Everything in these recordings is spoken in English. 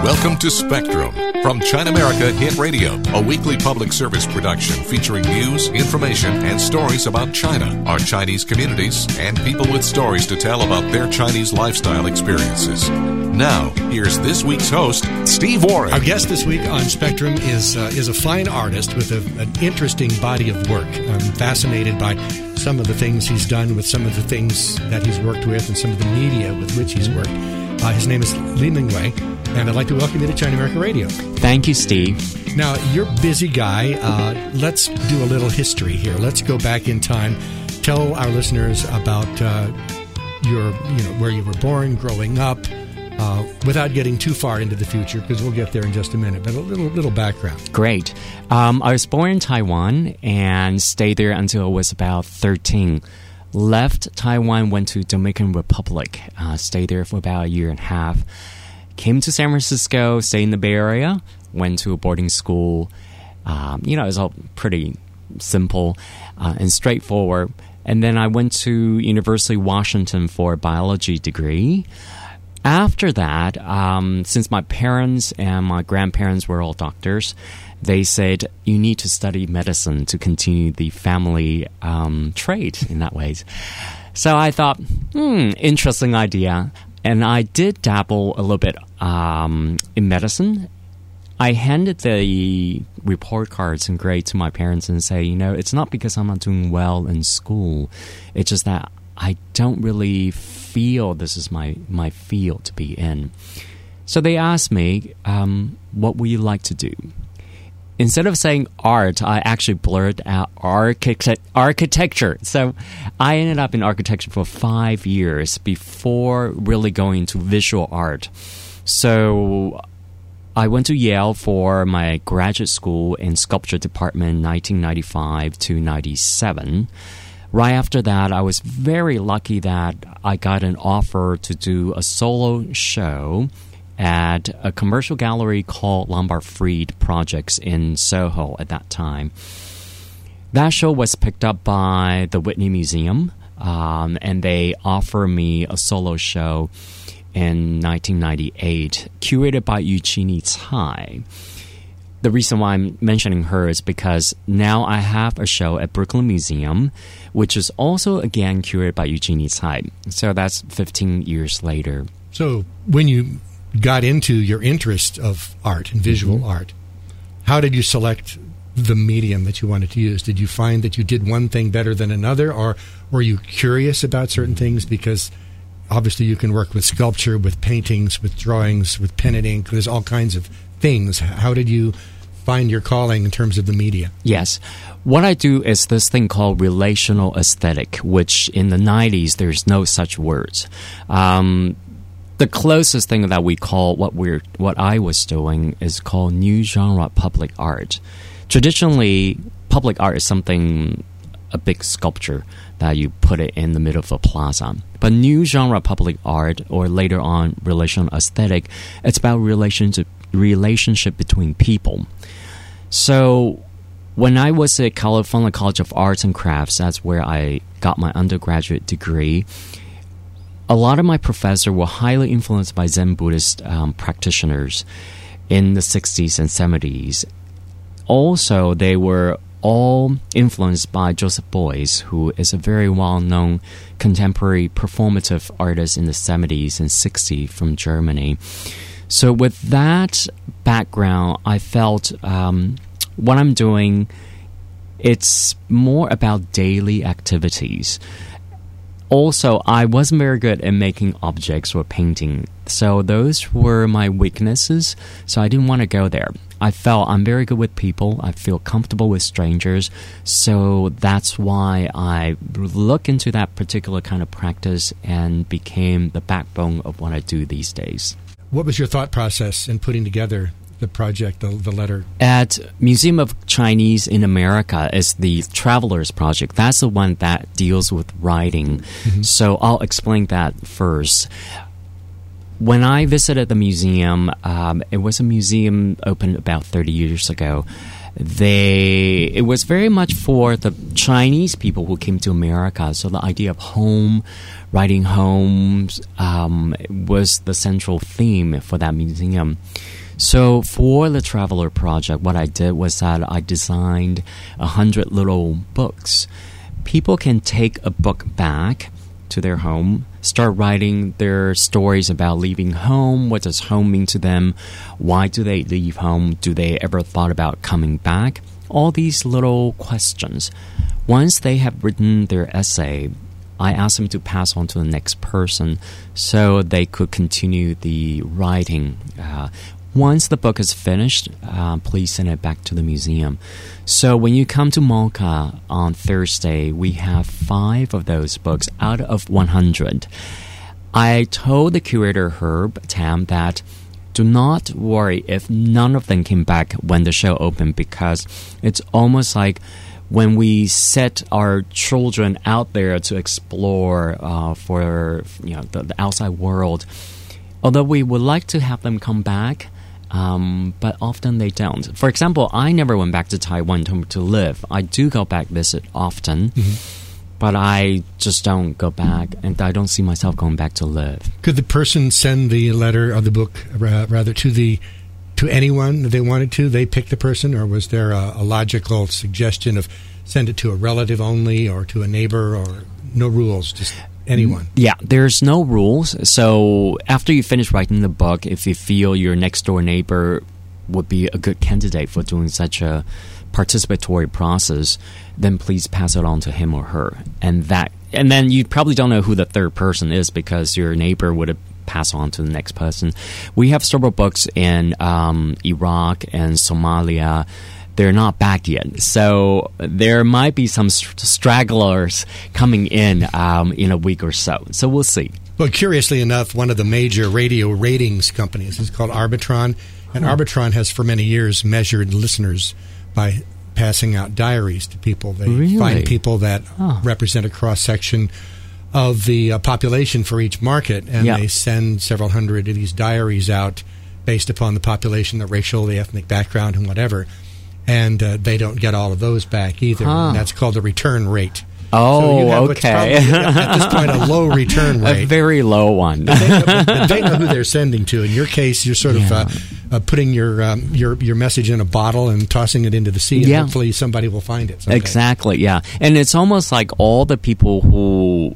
Welcome to Spectrum from China America Hit Radio, a weekly public service production featuring news, information, and stories about China, our Chinese communities, and people with stories to tell about their Chinese lifestyle experiences. Now, here's this week's host, Steve Warren. Our guest this week on Spectrum is a fine artist with an interesting body of work. I'm fascinated by some of the things he's done with some of the things that he's worked with and some of the media with which he's worked. His name is Li Mingwei, and I'd like to welcome you to China America Radio. Thank you, Steve. Now, you're a busy guy. Let's do a little history here. Let's go back in time. Tell our listeners about where you were born, growing up, without getting too far into the future, because we'll get there in just a minute. But a little background. Great. I was born in Taiwan and stayed there until I was about 13. Left Taiwan, went to Dominican Republic, stayed there for about a year and a half. Came to San Francisco, stayed in the Bay Area, went to a boarding school. It was all pretty simple and straightforward. And then I went to University of Washington for a biology degree. After that, since my parents and my grandparents were all doctors, they said, you need to study medicine to continue the family trade in that way. So I thought, interesting idea. And I did dabble a little bit in medicine. I handed the report cards and grades to my parents and say, it's not because I'm not doing well in school. It's just that I don't really feel this is my field to be in. So they asked me, what would you like to do? Instead of saying art, I actually blurred out architecture. So I ended up in architecture for 5 years before really going into visual art. So I went to Yale for my graduate school in sculpture department 1995 to 97. Right after that, I was very lucky that I got an offer to do a solo show at a commercial gallery called Lombard Freed Projects in Soho at that time. That show was picked up by the Whitney Museum, and they offered me a solo show in 1998, curated by Eugenie Tsai. The reason why I'm mentioning her is because now I have a show at Brooklyn Museum, which is also, again, curated by Eugenie Tsai. So that's 15 years later. So when you got into your interest of art and visual art, how did you select the medium that you wanted to use? Did you find that you did one thing better than another, or were you curious about certain things? Because obviously you can work with sculpture, with paintings, with drawings, with pen and ink. There's all kinds of things. How did you find your calling in terms of the media? Yes. What I do is this thing called relational aesthetic, which in the 90s there's no such words. The closest thing that we call what I was doing is called new genre public art. Traditionally, public art is something, a big sculpture that you put it in the middle of a plaza. But new genre public art, or later on relational aesthetic, it's about relationship between people. So when I was at California College of Arts and Crafts, that's where I got my undergraduate degree. A lot of my professors were highly influenced by Zen Buddhist practitioners in the 60s and 70s. Also, they were all influenced by Joseph Beuys, who is a very well-known contemporary performative artist in the 70s and 60s from Germany. So with that background, I felt what I'm doing, it's more about daily activities. Also, I wasn't very good at making objects or painting, so those were my weaknesses, so I didn't want to go there. I felt I'm very good with people, I feel comfortable with strangers, so that's why I looked into that particular kind of practice and became the backbone of what I do these days. What was your thought process in putting together the project, the letter? At Museum of Chinese in America is the Travelers Project. That's the one that deals with writing. So I'll explain that first. When I visited the museum, it was a museum opened about 30 years ago. It was very much for the Chinese people who came to America. So the idea of home, writing home was the central theme for that museum. So for the Traveler Project, what I did was that I designed 100 little books. People can take a book back to their home, start writing their stories about leaving home. What does home mean to them? Why do they leave home? Do they ever thought about coming back? All these little questions. Once they have written their essay, I asked them to pass on to the next person so they could continue the writing. Once the book is finished, please send it back to the museum. So when you come to MOCA on Thursday, we have 5 of those books out of 100. I told the curator, Herb Tam, that do not worry if none of them came back when the show opened, because it's almost like when we set our children out there to explore for the outside world. Although we would like to have them come back, but often they don't. For example, I never went back to Taiwan to live. I do go back visit often, but I just don't go back, and I don't see myself going back to live. Could the person send the letter or the book rather to anyone that they wanted to? They pick the person, or was there a logical suggestion of send it to a relative only or to a neighbor, or no rules, just anyone? Yeah, there's no rules. So after you finish writing the book, if you feel your next door neighbor would be a good candidate for doing such a participatory process, then please pass it on to him or her. And then you probably don't know who the third person is, because your neighbor would have passed on to the next person. We have several books in Iraq and Somalia. They're not back yet, so there might be some stragglers coming in a week or so. So we'll see. Well, curiously enough, one of the major radio ratings companies is called Arbitron, and Arbitron has for many years measured listeners by passing out diaries to people. They find people that represent a cross-section of the population for each market, and they send several hundred of these diaries out based upon the population, the racial, the ethnic background, and whatever. And they don't get all of those back either. And that's called the return rate. Oh, so you have okay. At this point, a low return rate. A very low one. But they know who they're sending to. In your case, you're sort of putting your message in a bottle and tossing it into the sea, and hopefully somebody will find it someday. Exactly, yeah. And it's almost like all the people who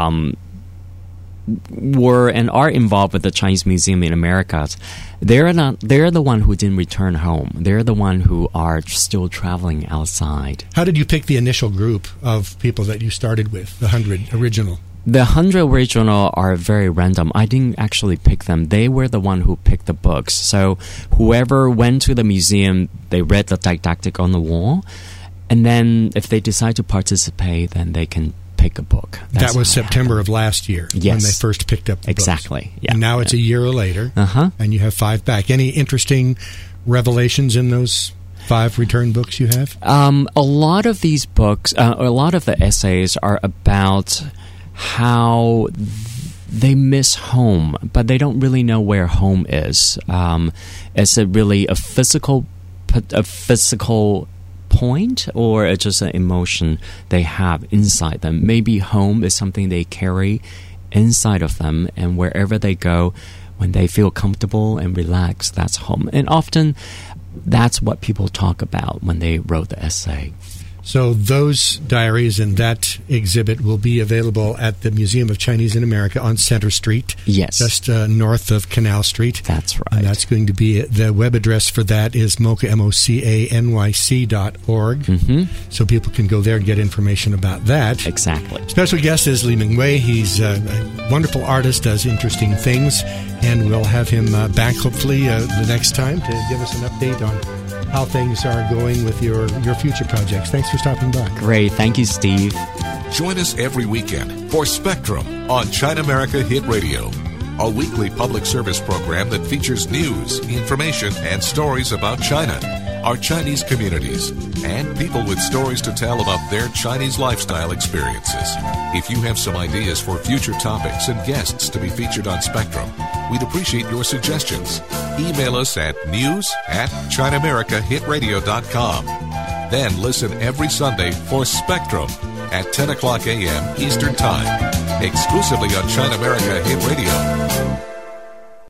were and are involved with the Chinese Museum in America, they're the one who didn't return home. They're the one who are still traveling outside. How did you pick the initial group of people that you started with, the 100 original? The 100 original are very random. I didn't actually pick them. They were the one who picked the books. So whoever went to the museum, they read the didactic on the wall, and then if they decide to participate, then they can pick a book. That was September of last year when they first picked up the exactly. books. Yeah. And now it's a year later, and you have 5 back. Any interesting revelations in those 5 return books you have? A lot of these books, a lot of the essays are about how they miss home, but they don't really know where home is. Is it really a physical point, or it's just an emotion they have inside them? Maybe home is something they carry inside of them, and wherever they go, when they feel comfortable and relaxed, that's home. And often that's what people talk about when they wrote the essay. So those diaries and that exhibit will be available at the Museum of Chinese in America on Center Street. Yes. Just north of Canal Street. That's right. And that's going to be, the web address for that is mocanyc.org. So people can go there and get information about that. Exactly. Special guest is Li Mingwei. He's a wonderful artist, does interesting things, and we'll have him back hopefully the next time to give us an update on how things are going with your future projects. Thanks for stopping by. Great. Thank you, Steve. Join us every weekend for Spectrum on China America Hit Radio, a weekly public service program that features news, information, and stories about China, our Chinese communities, and people with stories to tell about their Chinese lifestyle experiences. If you have some ideas for future topics and guests to be featured on Spectrum, we'd appreciate your suggestions. Email us at news@ChinaAmericaHitRadio.com. Then listen every Sunday for Spectrum at 10 o'clock a.m. Eastern Time. exclusively on China America Hit Radio.